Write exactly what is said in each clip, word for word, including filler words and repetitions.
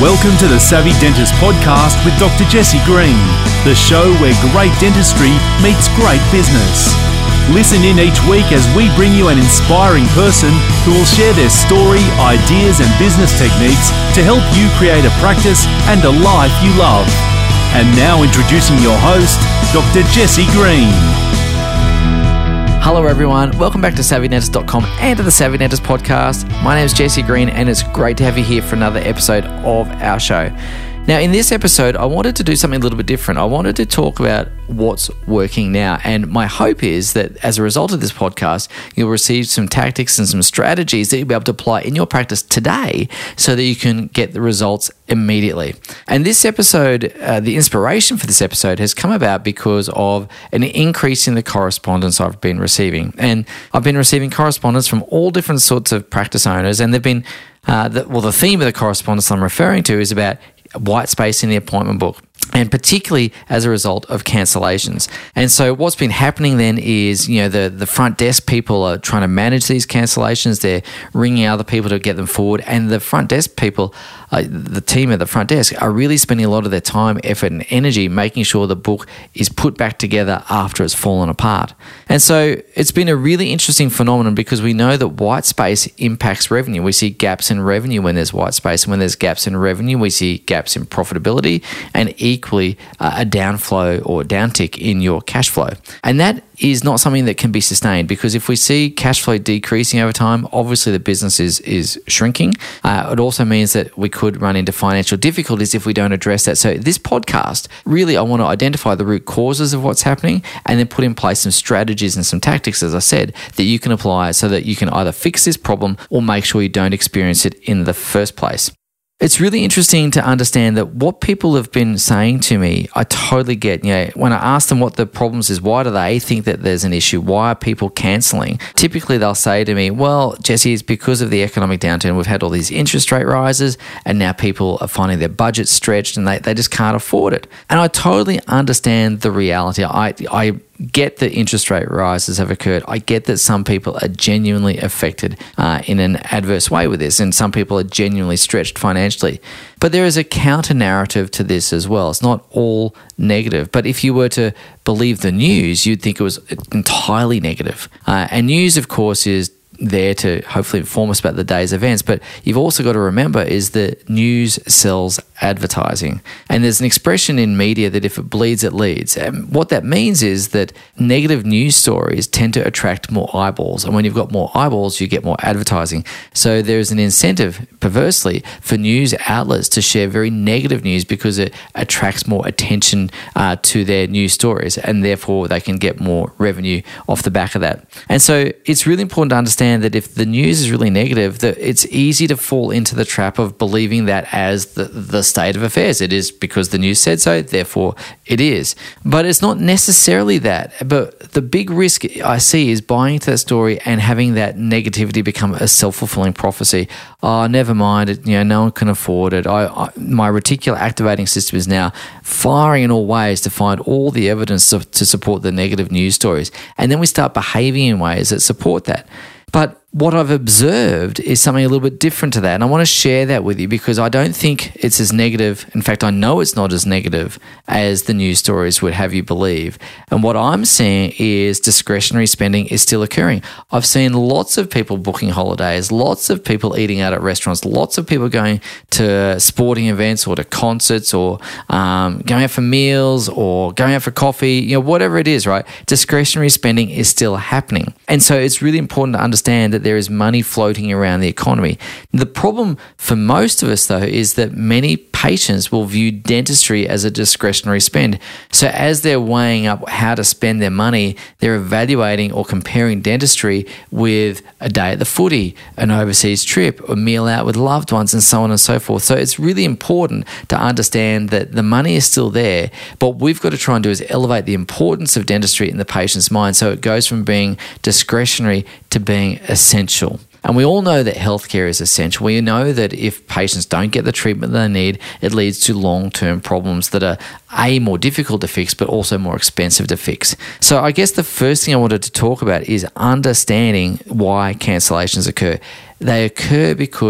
Welcome to the Savvy Dentist Podcast with Doctor Jesse Green, the show where great dentistry meets great business. Listen in each week as we bring you an inspiring person who will share their story, ideas and business techniques to help you create a practice and a life you love. And now introducing your host, Doctor Jesse Green. Hello everyone, welcome back to savvy dentist dot com and to the Savvy Dentist Podcast. My name is Jesse Green and it's great to have you here for another episode of our show. Now in this episode, I wanted to do something a little bit different. I wanted to talk about what's working now, and my hope is that as a result of this podcast, you'll receive some tactics and some strategies that you'll be able to apply in your practice today so that you can get the results immediately. And this episode, uh, the inspiration for this episode has come about because of an increase in the correspondence I've been receiving. And I've been receiving correspondence from all different sorts of practice owners, and they've been, uh, the, well, the theme of the correspondence I'm referring to is about white space in the appointment book, and particularly as a result of cancellations. And so what's been happening then is, you know, the, the front desk people are trying to manage these cancellations. They're ringing other people to get them forward. And the front desk people, uh, the team at the front desk, are really spending a lot of their time, effort and energy making sure the book is put back together after it's fallen apart. And so it's been a really interesting phenomenon because we know that white space impacts revenue. We see gaps in revenue when there's white space. And when there's gaps in revenue, we see gaps in profitability and equally uh, a downflow or downtick in your cash flow. And that is not something that can be sustained, because if we see cash flow decreasing over time, obviously the business is, is shrinking. Uh, it also means that we could run into financial difficulties if we don't address that. So this podcast, really I want to identify the root causes of what's happening and then put in place some strategies and some tactics, as I said, that you can apply so that you can either fix this problem or make sure you don't experience it in the first place. It's really interesting to understand that what people have been saying to me, I totally get. You know, when I ask them what the problems is, why do they think that there's an issue? Why are people cancelling? Typically, they'll say to me, well, Jesse, it's because of the economic downturn. We've had all these interest rate rises and now people are finding their budgets stretched and they, they just can't afford it. And I totally understand the reality. I, I get that interest rate rises have occurred. I get that some people are genuinely affected uh, in an adverse way with this, and some people are genuinely stretched financially. But there is a counter narrative to this as well. It's not all negative. But if you were to believe the news, you'd think it was entirely negative. Uh, and news, of course, is there to hopefully inform us about the day's events, but you've also got to remember is that news sells advertising. And there's an expression in media that if it bleeds, it leads. And what that means is that negative news stories tend to attract more eyeballs. And when you've got more eyeballs, you get more advertising. So there's an incentive, perversely, for news outlets to share very negative news because it attracts more attention uh, to their news stories, and therefore they can get more revenue off the back of that. And so it's really important to understand that if the news is really negative, that it's easy to fall into the trap of believing that as the, the state of affairs. It is because the news said so, therefore it is. But it's not necessarily that. But the big risk I see is buying into that story and having that negativity become a self-fulfilling prophecy. Oh, never mind, it, you know, no one can afford it. I, I, my reticular activating system is now firing in all ways to find all the evidence to, to support the negative news stories. And then we start behaving in ways that support that. But what I've observed is something a little bit different to that. And I want to share that with you because I don't think it's as negative. In fact, I know it's not as negative as the news stories would have you believe. And what I'm seeing is discretionary spending is still occurring. I've seen lots of people booking holidays, lots of people eating out at restaurants, lots of people going to sporting events or to concerts or um, going out for meals or going out for coffee, you know, whatever it is, right? Discretionary spending is still happening. And so it's really important to understand that there is money floating around the economy. The problem for most of us, though, is that many patients will view dentistry as a discretionary spend. So as they're weighing up how to spend their money, they're evaluating or comparing dentistry with a day at the footy, an overseas trip, a meal out with loved ones, and so on and so forth. So it's really important to understand that the money is still there, but what we've got to try and do is elevate the importance of dentistry in the patient's mind so it goes from being discretionary to being essential. And we all know that healthcare is essential. We know that if patients don't get the treatment they need, it leads to long-term problems that are A, more difficult to fix, but also more expensive to fix. So I guess the first thing I wanted to talk about is understanding why cancellations occur. They occur because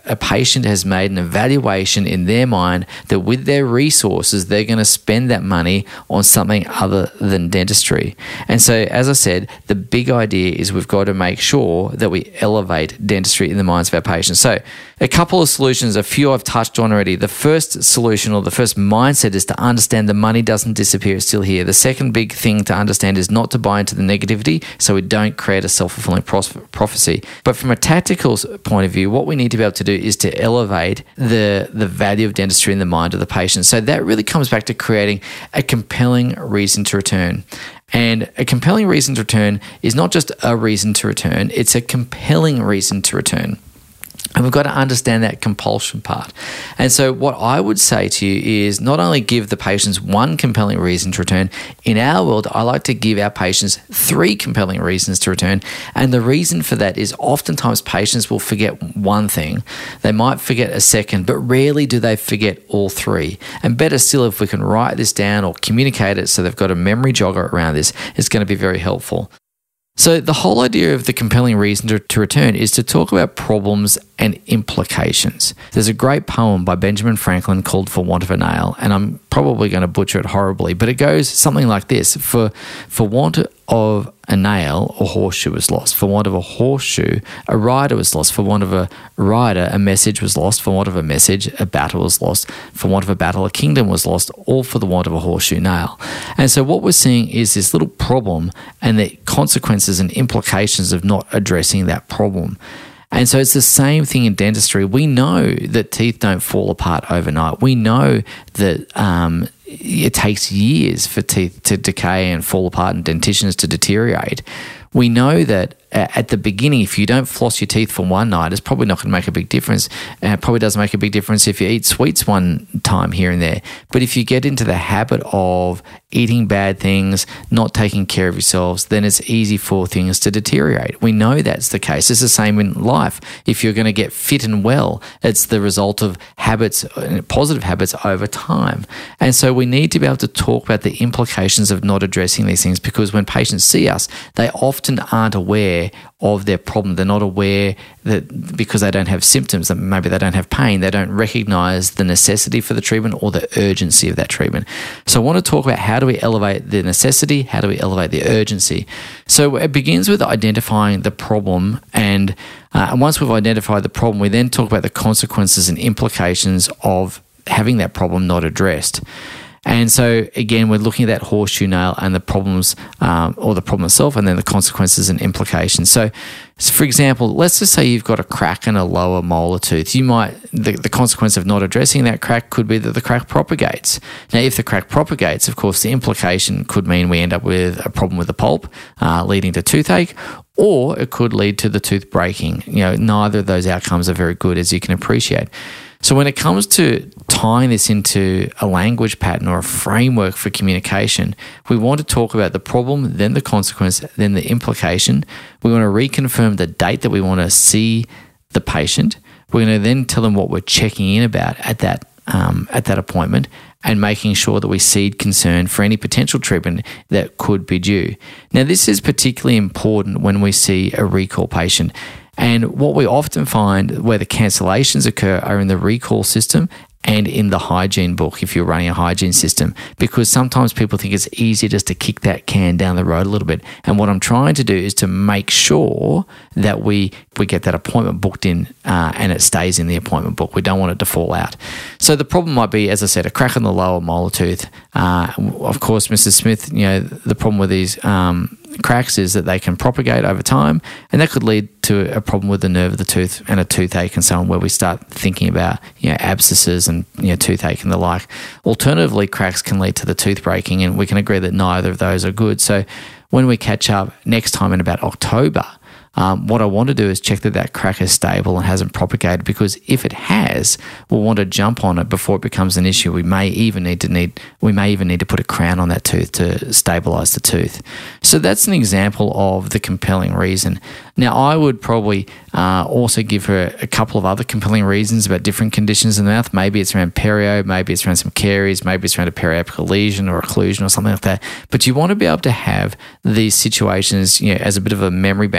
a patient has made an evaluation in their mind that with their resources, they're going to spend that money on something other than dentistry. And so, as I said, the big idea is we've got to make sure that we elevate dentistry in the minds of our patients. So a couple of solutions, a few I've touched on already. The first solution or the first mindset is to understand the money doesn't disappear, it's still here. The second big thing to understand is not to buy into the negativity so we don't create a self-fulfilling prophecy. But from a tactical point of view, what we need to be able to do is to elevate the, the value of dentistry in the mind of the patient. So that really comes back to creating a compelling reason to return. And a compelling reason to return is not just a reason to return, it's a compelling reason to return. And we've got to understand that compulsion part. And so what I would say to you is not only give the patients one compelling reason to return. In our world, I like to give our patients three compelling reasons to return. And the reason for that is oftentimes patients will forget one thing. They might forget a second, but rarely do they forget all three. And better still, if we can write this down or communicate it so they've got a memory jogger around this, it's going to be very helpful. So the whole idea of the compelling reason to, to return is to talk about problems and implications. There's a great poem by Benjamin Franklin called For Want of a Nail, and I'm probably going to butcher it horribly, but it goes something like this. For, for want of a nail, a horseshoe was lost. For want of a horseshoe, a rider was lost. For want of a rider, a message was lost. For want of a message, a battle was lost. For want of a battle, a kingdom was lost, all for the want of a horseshoe nail. And so what we're seeing is this little problem and the consequences and implications of not addressing that problem. And so it's the same thing in dentistry. We know that teeth don't fall apart overnight. We know that um, it takes years for teeth to decay and fall apart and dentitions to deteriorate. We know that at the beginning, if you don't floss your teeth for one night, it's probably not going to make a big difference. And it probably doesn't make a big difference if you eat sweets one time here and there. But if you get into the habit of eating bad things, not taking care of yourselves, then it's easy for things to deteriorate. We know that's the case. It's the same in life. If you're going to get fit and well, it's the result of habits, positive habits over time. And so we need to be able to talk about the implications of not addressing these things, because when patients see us, they often aren't aware of their problem. They're not aware that because they don't have symptoms, that maybe they don't have pain, they don't recognize the necessity for the treatment or the urgency of that treatment. So I want to talk about how do we elevate the necessity, how do we elevate the urgency. So it begins with identifying the problem, and, uh, and once we've identified the problem, we then talk about the consequences and implications of having that problem not addressed. And so, again, we're looking at that horseshoe nail and the problems, um, or the problem itself, and then the consequences and implications. So, so, for example, let's just say you've got a crack in a lower molar tooth. You might, the, the consequence of not addressing that crack could be that the crack propagates. Now, if the crack propagates, of course, the implication could mean we end up with a problem with the pulp, uh, leading to toothache, or it could lead to the tooth breaking. You know, neither of those outcomes are very good, as you can appreciate. So when it comes to tying this into a language pattern or a framework for communication, we want to talk about the problem, then the consequence, then the implication. We want to reconfirm the date that we want to see the patient. We're going to then tell them what we're checking in about at that um, at that appointment, and making sure that we seed concern for any potential treatment that could be due. Now, this is particularly important when we see a recall patient. And what we often find where the cancellations occur are in the recall system and in the hygiene book, if you're running a hygiene system, because sometimes people think it's easy just to kick that can down the road a little bit. And what I'm trying to do is to make sure that we, we get that appointment booked in uh, and it stays in the appointment book. We don't want it to fall out. So the problem might be, as I said, a crack in the lower molar tooth. Uh, of course, Missus Smith, you know, the problem with these um, cracks is that they can propagate over time, and that could lead to a problem with the nerve of the tooth and a toothache and so on, where we start thinking about, you know, abscesses and, you know, toothache and the like. Alternatively, cracks can lead to the tooth breaking, and we can agree that neither of those are good. So when we catch up next time in about October, Um, what I want to do is check that that crack is stable and hasn't propagated, because if it has, we'll want to jump on it before it becomes an issue. We may even need to need we may even need to put a crown on that tooth to stabilize the tooth. So that's an example of the compelling reason. Now, I would probably uh, also give her a couple of other compelling reasons about different conditions in the mouth. Maybe it's around perio, maybe it's around some caries, maybe it's around a periapical lesion or occlusion or something like that. But you want to be able to have these situations, you know, as a bit of a memory bank. So you've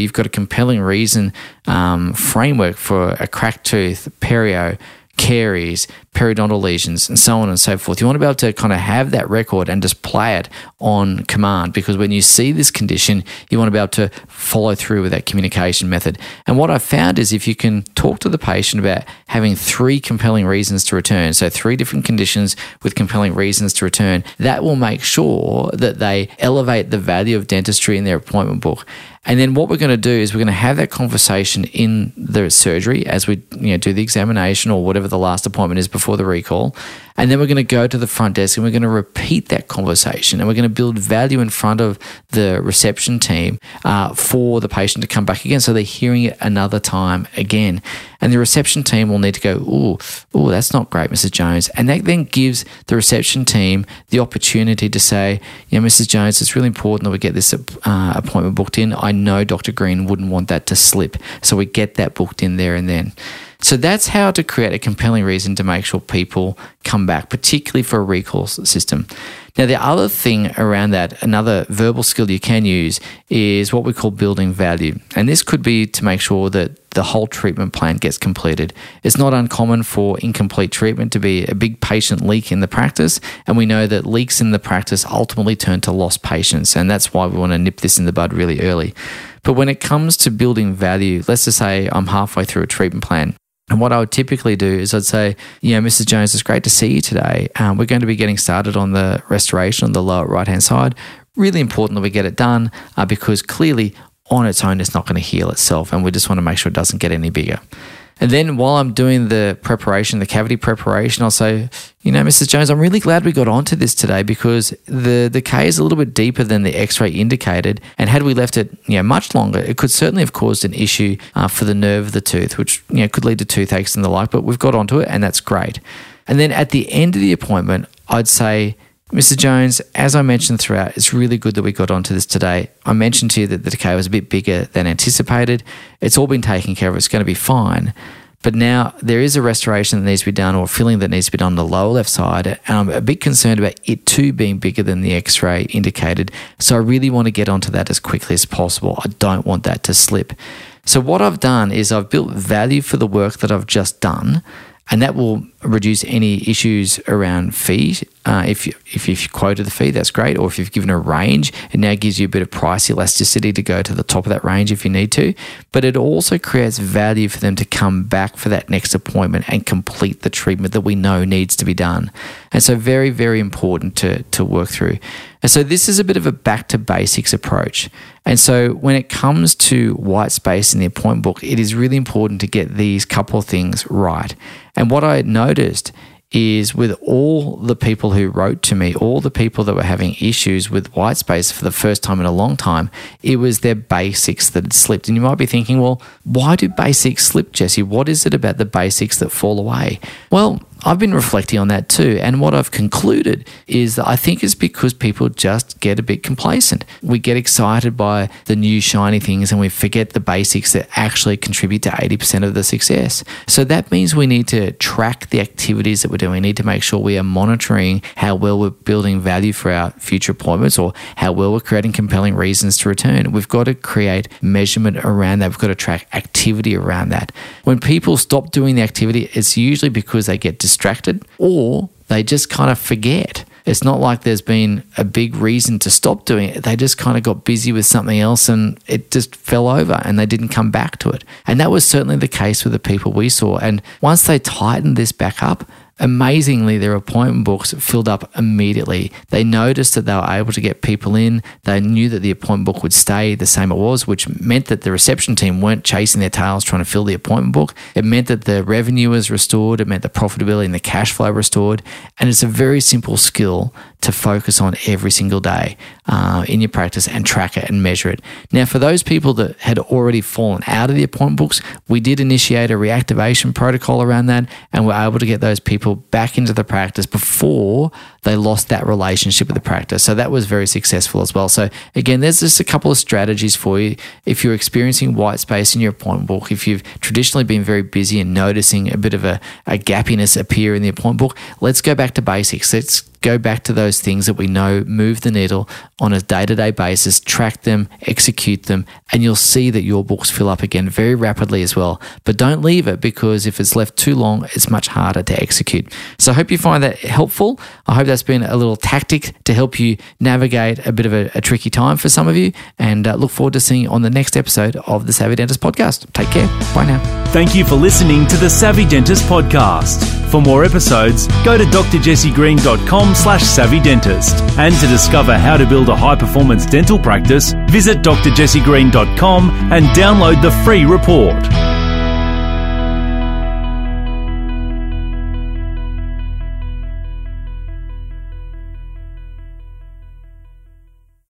you've got a compelling reason um, framework for a cracked tooth, perio, caries, periodontal lesions, and so on and so forth. You want to be able to kind of have that record and just play it on command, because when you see this condition, you want to be able to follow through with that communication method. And what I've found is if you can talk to the patient about having three compelling reasons to return, so three different conditions with compelling reasons to return, that will make sure that they elevate the value of dentistry in their appointment book. And then what we're going to do is we're going to have that conversation in the surgery as we you know, do the examination or whatever the last appointment is before the recall. And then we're going to go to the front desk and we're going to repeat that conversation, and we're going to build value in front of the reception team uh, for the patient to come back again, so they're hearing it another time again. And the reception team will need to go, ooh, ooh, that's not great, Missus Jones. And that then gives the reception team the opportunity to say, you know, Missus Jones, it's really important that we get this uh, appointment booked in. I know Doctor Green wouldn't want that to slip, so we get that booked in there and then. So that's how to create a compelling reason to make sure people come back, particularly for a recall system. Now, the other thing around that, another verbal skill you can use, is what we call building value. And this could be to make sure that the whole treatment plan gets completed. It's not uncommon for incomplete treatment to be a big patient leak in the practice, and we know that leaks in the practice ultimately turn to lost patients, and that's why we want to nip this in the bud really early. But when it comes to building value, let's just say I'm halfway through a treatment plan. And what I would typically do is I'd say, you know, Missus Jones, it's great to see you today. Um, we're going to be getting started on the restoration on the lower right-hand side. Really important that we get it done uh, because clearly on its own it's not going to heal itself, and we just want to make sure it doesn't get any bigger. And then while I'm doing the preparation, the cavity preparation, I'll say, you know, Missus Jones, I'm really glad we got onto this today because the decay is a little bit deeper than the x-ray indicated. And had we left it, you know, much longer, it could certainly have caused an issue uh, for the nerve of the tooth, which, you know, could lead to toothaches and the like, but we've got onto it and that's great. And then at the end of the appointment, I'd say, Missus Jones, as I mentioned throughout, it's really good that we got onto this today. I mentioned to you that the decay was a bit bigger than anticipated. It's all been taken care of. It's going to be fine. But now there is a restoration that needs to be done or filling that needs to be done on the lower left side. And I'm a bit concerned about it too being bigger than the x-ray indicated. So I really want to get onto that as quickly as possible. I don't want that to slip. So what I've done is I've built value for the work that I've just done, and that will reduce any issues around fees. Uh, if, you, if you've quoted the fee, that's great. Or if you've given a range, it now gives you a bit of price elasticity to go to the top of that range if you need to. But it also creates value for them to come back for that next appointment and complete the treatment that we know needs to be done. And so very, very important to, to work through. And so this is a bit of a back to basics approach. And so when it comes to white space in the appointment book, it is really important to get these couple of things right. And what I noticed is with all the people who wrote to me, all the people that were having issues with white space for the first time in a long time, it was their basics that had slipped. And you might be thinking, well, why do basics slip, Jesse? What is it about the basics that fall away? Well, I've been reflecting on that too. And what I've concluded is that I think it's because people just get a bit complacent. We get excited by the new shiny things and we forget the basics that actually contribute to eighty percent of the success. So that means we need to track the activities that we're doing. We need to make sure we are monitoring how well we're building value for our future appointments or how well we're creating compelling reasons to return. We've got to create measurement around that. We've got to track activity around that. When people stop doing the activity, it's usually because they get distracted or they just kind of forget. It's not like there's been a big reason to stop doing it. They just kind of got busy with something else and it just fell over and they didn't come back to it. And that was certainly the case with the people we saw. And once they tightened this back up, amazingly, their appointment books filled up immediately. They noticed that they were able to get people in. They knew that the appointment book would stay the same it was, which meant that the reception team weren't chasing their tails trying to fill the appointment book. It meant that the revenue was restored. It meant the profitability and the cash flow restored. And it's a very simple skill to focus on every single day uh, in your practice and track it and measure it. Now, for those people that had already fallen out of the appointment books, we did initiate a reactivation protocol around that and we're able to get those people back into the practice before they lost that relationship with the practice. So that was very successful as well. So again, there's just a couple of strategies for you. If you're experiencing white space in your appointment book, if you've traditionally been very busy and noticing a bit of a, a gappiness appear in the appointment book, let's go back to basics. Let's go back to those things that we know move the needle on a day-to-day basis, track them, execute them, and you'll see that your books fill up again very rapidly as well. But don't leave it, because if it's left too long, it's much harder to execute. So I hope you find that helpful. I hope that's been a little tactic to help you navigate a bit of a, a tricky time for some of you, and uh, look forward to seeing you on the next episode of the Savvy Dentist Podcast. Take care. Bye now. Thank you for listening to the Savvy Dentist Podcast. For more episodes, go to d r jesse green dot com slash savvy dentist. And to discover how to build a high-performance dental practice, visit d r jesse green dot com and download the free report.